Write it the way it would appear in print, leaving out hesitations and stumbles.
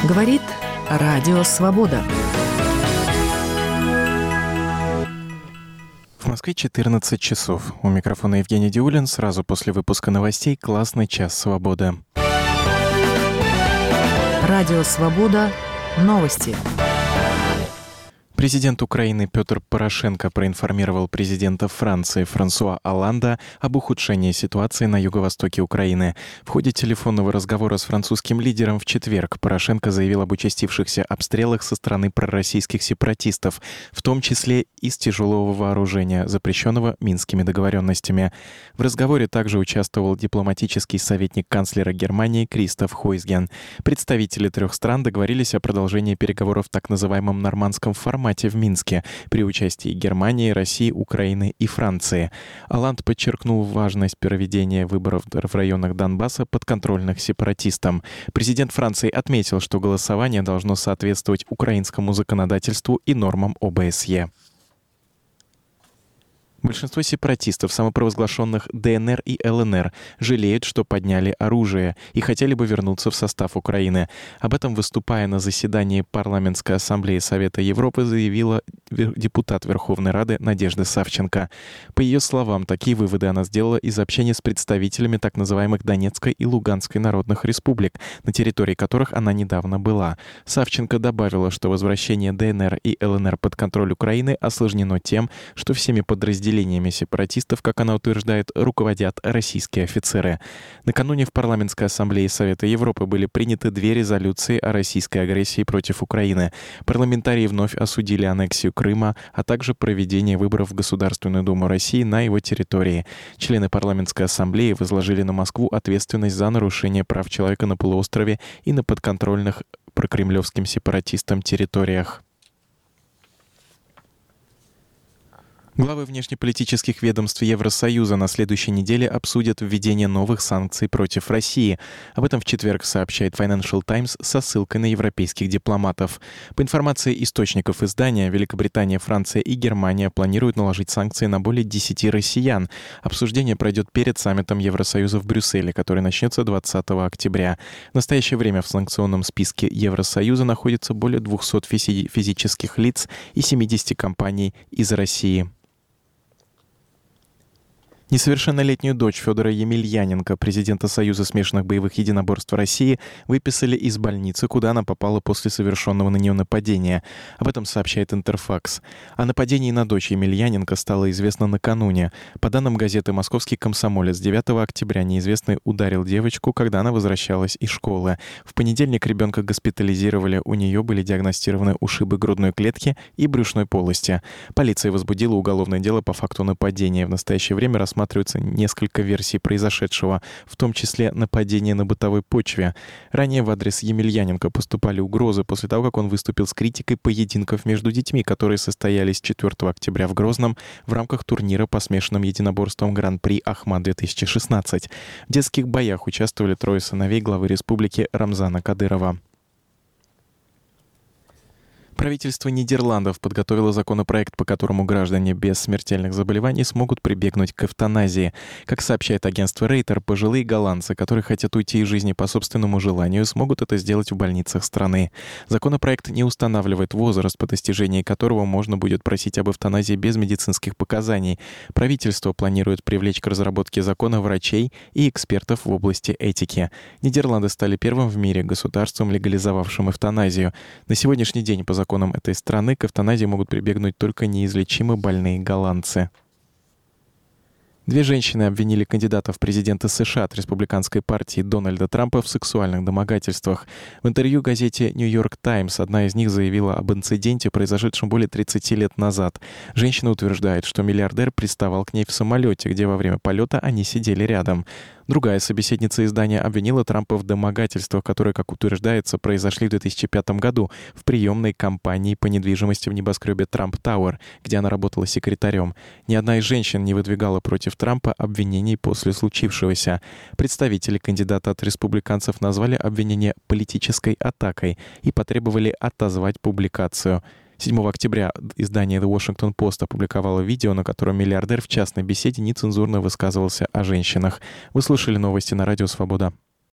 Говорит Радио Свобода. В Москве 14 часов. У микрофона Евгений Диулин. Сразу после выпуска новостей «Классный час свободы». Радио Свобода. Новости. Президент Украины Петр Порошенко проинформировал президента Франции Франсуа Олланда об ухудшении ситуации на юго-востоке Украины. В ходе телефонного разговора с французским лидером в четверг Порошенко заявил об участившихся обстрелах со стороны пророссийских сепаратистов, в том числе из тяжелого вооружения, запрещенного Минскими договоренностями. В разговоре также участвовал дипломатический советник канцлера Германии Кристоф Хойсген. Представители трех стран договорились о продолжении переговоров в так называемом нормандском формате в Минске при участии Германии, России, Украины и Франции. Олланд подчеркнул важность проведения выборов в районах Донбасса, подконтрольных сепаратистам. Президент Франции отметил, что голосование должно соответствовать украинскому законодательству и нормам ОБСЕ. Большинство сепаратистов, самопровозглашенных ДНР и ЛНР, жалеют, что подняли оружие и хотели бы вернуться в состав Украины. Об этом, выступая на заседании Парламентской ассамблеи Совета Европы, заявила депутат Верховной Рады Надежда Савченко. По ее словам, такие выводы она сделала из общения с представителями так называемых Донецкой и Луганской народных республик, на территории которых она недавно была. Савченко добавила, что возвращение ДНР и ЛНР под контроль Украины осложнено тем, что всеми подразделениями сепаратистов, как она утверждает, руководят российские офицеры. Накануне в Парламентской ассамблее Совета Европы были приняты две резолюции о российской агрессии против Украины. Парламентарии вновь осудили аннексию Крыма, а также проведение выборов в Государственную Думу России на его территории. Члены Парламентской ассамблеи возложили на Москву ответственность за нарушение прав человека на полуострове и на подконтрольных прокремлевским сепаратистам территориях. Главы внешнеполитических ведомств Евросоюза на следующей неделе обсудят введение новых санкций против России. Об этом в четверг сообщает Financial Times со ссылкой на европейских дипломатов. По информации источников издания, Великобритания, Франция и Германия планируют наложить санкции на более 10 россиян. Обсуждение пройдет перед саммитом Евросоюза в Брюсселе, который начнется 20 октября. В настоящее время в санкционном списке Евросоюза находится более 200 физических лиц и 70 компаний из России. Несовершеннолетнюю дочь Федора Емельяненко, президента Союза смешанных боевых единоборств России, выписали из больницы, куда она попала после совершенного на нее нападения. Об этом сообщает Интерфакс. О нападении на дочь Емельяненко стало известно накануне. По данным газеты «Московский комсомолец», 9 октября неизвестный ударил девочку, когда она возвращалась из школы. В понедельник ребенка госпитализировали, у нее были диагностированы ушибы грудной клетки и брюшной полости. Полиция возбудила уголовное дело по факту нападения. В настоящее время рассматривается несколько версий произошедшего, в том числе нападение на бытовой почве. Ранее в адрес Емельяненко поступали угрозы после того, как он выступил с критикой поединков между детьми, которые состоялись 4 октября в Грозном в рамках турнира по смешанным единоборствам Гран-при Ахмат-2016. В детских боях участвовали трое сыновей главы республики Рамзана Кадырова. Правительство Нидерландов подготовило законопроект, по которому граждане без смертельных заболеваний смогут прибегнуть к эвтаназии. Как сообщает агентство Рейтер, пожилые голландцы, которые хотят уйти из жизни по собственному желанию, смогут это сделать в больницах страны. Законопроект не устанавливает возраст, по достижении которого можно будет просить об эвтаназии без медицинских показаний. Правительство планирует привлечь к разработке закона врачей и экспертов в области этики. Нидерланды стали первым в мире государством, легализовавшим эвтаназию. На сегодняшний день по законам этой страны к эвтаназии могут прибегнуть только неизлечимо больные голландцы. Две женщины обвинили кандидата в президенты США от республиканской партии Дональда Трампа в сексуальных домогательствах. В интервью газете «Нью Йорк Таймс» одна из них заявила об инциденте, произошедшем более 30 лет назад. Женщина утверждает, что миллиардер приставал к ней в самолете, где во время полета они сидели рядом. Другая собеседница издания обвинила Трампа в домогательствах, которые, как утверждается, произошли в 2005 году в приемной кампании по недвижимости в небоскребе Трамп Тауэр, где она работала секретарем. Ни одна из женщин не выдвигала против Трампа обвинений после случившегося. Представители кандидата от республиканцев назвали обвинение политической атакой и потребовали отозвать публикацию. 7 октября издание The Washington Post опубликовало видео, на котором миллиардер в частной беседе нецензурно высказывался о женщинах. Вы слушали новости на Радио Свобода.